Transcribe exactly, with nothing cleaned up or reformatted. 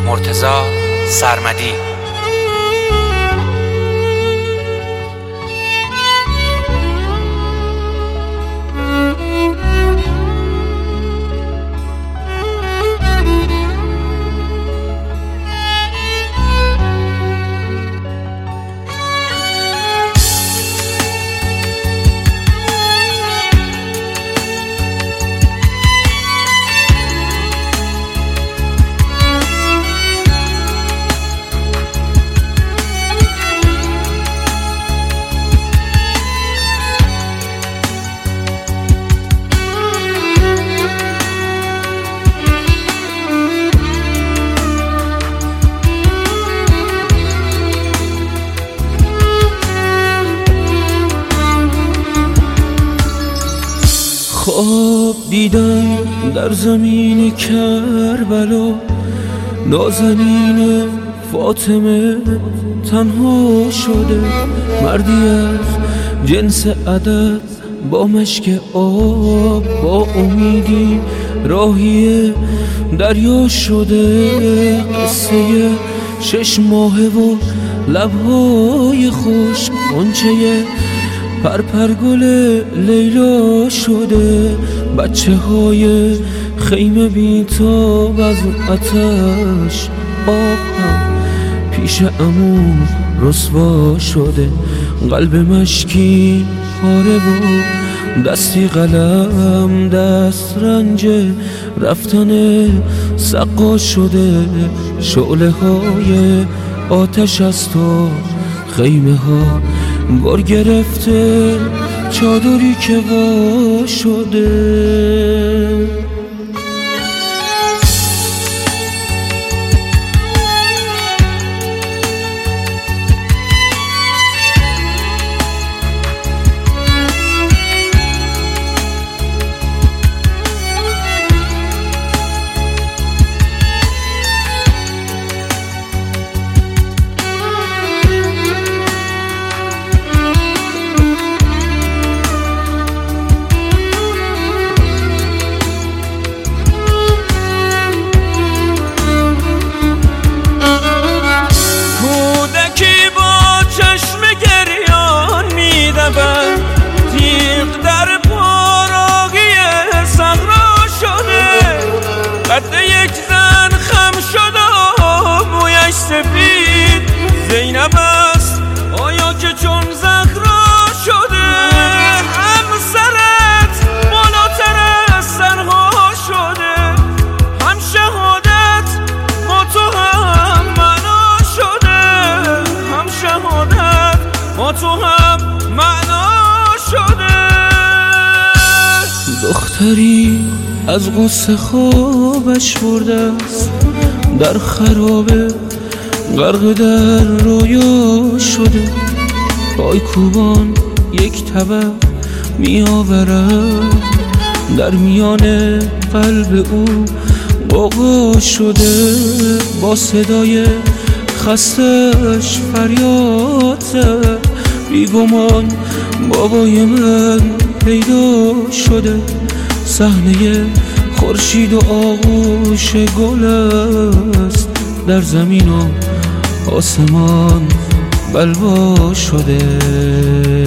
مرتضی سرمدی. خواب دیدم در زمین کربلا، نازنین فاطمه تنها شده. مردی از جنس عدد با مشک آب، با امیدی راهی دریا شده. قصه شش ماهه و لبهای خوش، غنچه پرپرگل لیلا شده. بچه های خیمه بیتاب از آتش، آب هم پیش عمو رسوا شده. قلب مشکی پاره و دستی قلم، دست رنج رفتن سقا شده. شعله های آتش از تو خیمه ها بار گرفته، چادری که وا شده. تیغ در پاراقی صحرا شده. قد یک زن خم شده، مویش سفید زینب است آیا که چون زهرا شده. همسرت بالاتر از سرها شده، هم شهادت با تو هم معنا شده. هم شهادت با تو هم معنا شده. دختری از غصه خوابش برده است، در خرابه غرق در رویا شده. پای کوبان یک طبق می آورد، در میان قلب او غوغا شده. با صدای خستش فریاد زد، بیگمان بابای من پیدا شده. صحنه خورشید و آغوش گل است، در زمین و آسمان بلوا شده.